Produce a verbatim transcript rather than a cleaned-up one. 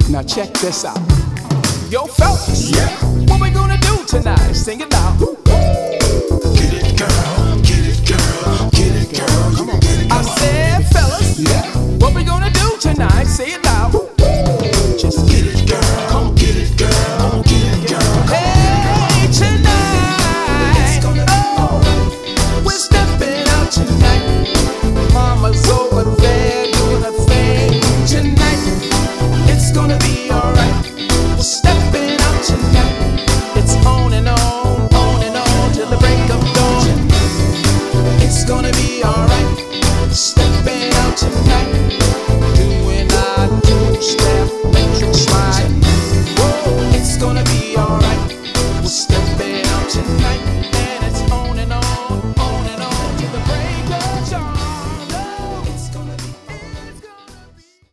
Now check this out. Yo, fellas, Yeah. what we gonna do tonight? Sing it now. Get it, girl. Get it, girl. Get it, girl. Come on, get it, I come on. said, fellas, Yeah. what we gonna do tonight? Say it loud.